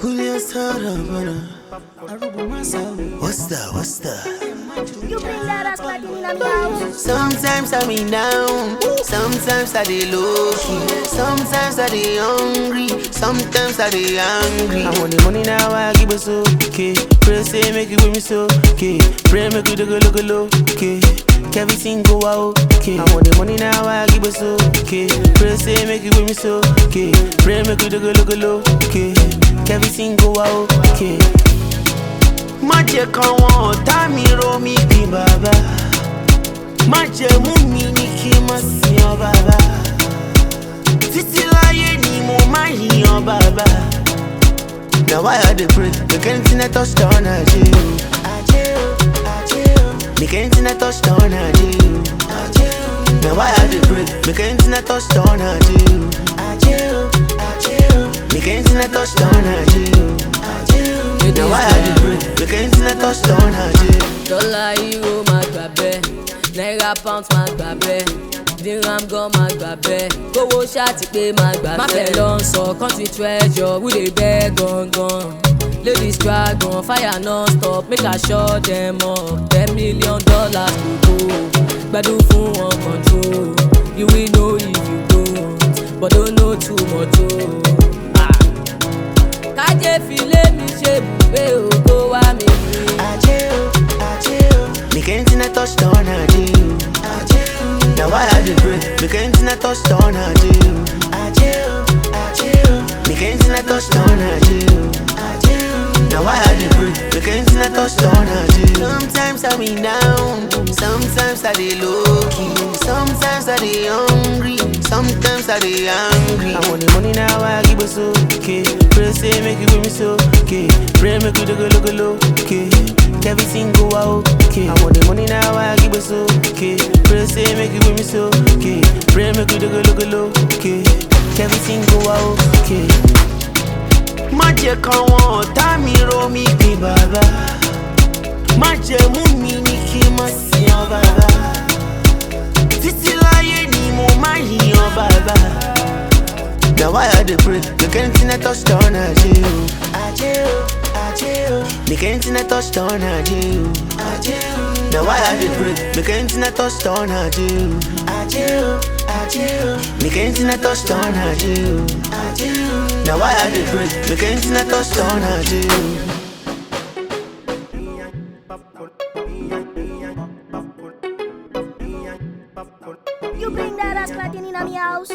Julius Harabana. What's that? What's that? You bring that ass like in my house. Sometimes I be down, sometimes I dey low key, sometimes I dey hungry, sometimes I dey angry. I want the money now, I give it so okay. Pray say make it with me so okay. Pray make it look okay. Everything go out okay. I want the money now, I give it so okay. Pray say make it with me so okay. Pray make it look okay. Everything go out okay. Má jẹ́ káwọn ọ̀tá mi rò mí bí bàbá. Má jẹ́ mú mi ní kí n má sìn ọ́ bàbá. Títí láyé ni mo máa yìn ọ́ bàbá. Now why I dey pray? Make anything I touch down I do. Make anything I touch down I do. Now why I dey pray? Make anything I touch down I do. Make anything I touch down I do. Now why I dey pray? Make anything I touch down I do. Dollar, euro, má gbà bẹ́ẹ̀. Naira, pound, má gbà bẹ́ẹ̀. Dirham gan má gbà bẹ́ẹ̀. Kówó ṣáàtì pé má gbà bẹ́ẹ̀. Má fẹ́ lọ sọ country treasure, who dey beg gangan. Ladies dragon, fire non-stop, make I shut them up. $10 million go go. Gbadun fún wọn control. You will know if you don't, but don't know too much o. Kájé filé mi ṣe bùgbé ògo wá mi rí. Make anything I touch down I do. Now why I dey pray? Make anything I touch down I do. Make anything I touch down I do. Now why I dey pray? Make anything I touch down I do. Sometimes I be down, sometimes I dey low key, sometimes I dey hungry, sometimes I dey angry. I want the money now, I give it so okay. Pray say make it with me so okay. Pray make it look okay. Everything go out okay. I want the money now, I give it so okay. Pray say make it with me so okay. Pray make it look okay. Everything go out okay. Má jẹ́ káwọn ọ̀tá mi rò mí bí bàbá. Má jẹ́ mú mi ní kí n má sìn ọ́ bàbá. Títí láyé ni mo máa yìn ọ́ bàbá. Now why I dey pray? Make anything I touch down I do. Make anything I touch down I do. Now why I dey pray? Make anything I touch down I do. Make anything I touch down I do. Now why I dey pray? Make anything I touch down I do. You bring that ass like in my house.